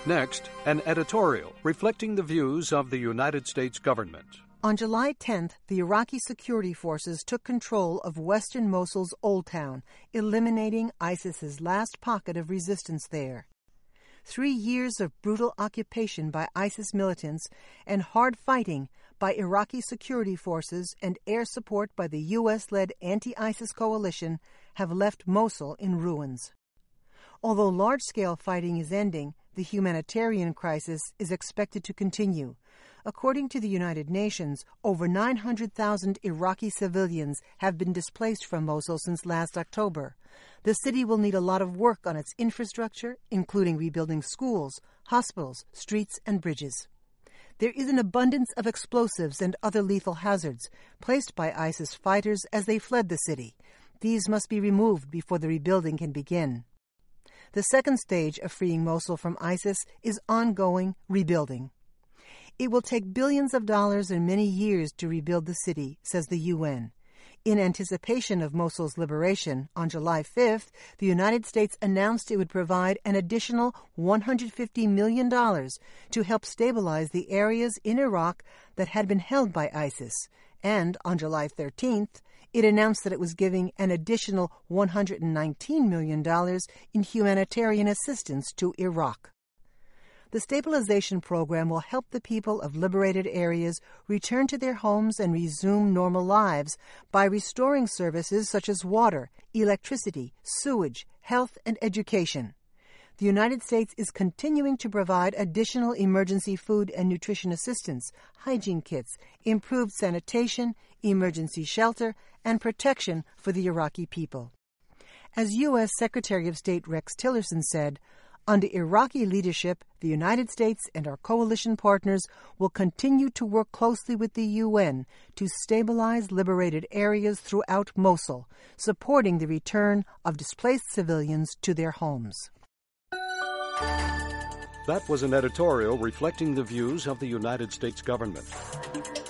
Next, an editorial reflecting the views of the United States government. On July 10th, the Iraqi security forces took control of western Mosul's Old Town, eliminating ISIS's last pocket of resistance there. 3 years of brutal occupation by ISIS militants and hard fighting by Iraqi security forces and air support by the U.S.-led anti-ISIS coalition have left Mosul in ruins. Although large-scale fighting is ending, the humanitarian crisis is expected to continue. According to the United Nations, over 900,000 Iraqi civilians have been displaced from Mosul since last October. The city will need a lot of work on its infrastructure, including rebuilding schools, hospitals, streets, and bridges. There is an abundance of explosives and other lethal hazards placed by ISIS fighters as they fled the city. These must be removed before the rebuilding can begin. The second stage of freeing Mosul from ISIS is ongoing rebuilding. It will take billions of dollars and many years to rebuild the city, says the UN. In anticipation of Mosul's liberation, on July 5th, the United States announced it would provide an additional $150 million to help stabilize the areas in Iraq that had been held by ISIS. And on July 13th, it announced that it was giving an additional $119 million in humanitarian assistance to Iraq. The stabilization program will help the people of liberated areas return to their homes and resume normal lives by restoring services such as water, electricity, sewage, health, and education. The United States is continuing to provide additional emergency food and nutrition assistance, hygiene kits, improved sanitation, emergency shelter, and protection for the Iraqi people. As U.S. Secretary of State Rex Tillerson said, under Iraqi leadership, the United States and our coalition partners will continue to work closely with the UN to stabilize liberated areas throughout Mosul, supporting the return of displaced civilians to their homes. That was an editorial reflecting the views of the United States government.